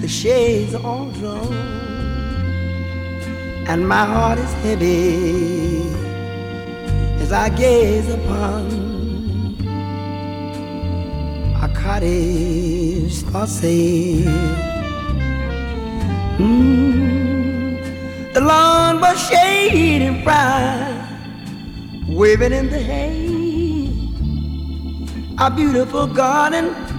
shades are all drawn, and my heart is heavy as I gaze upon a cottage for sale. The lawn was shade and bright, waving in the hay. A beautiful garden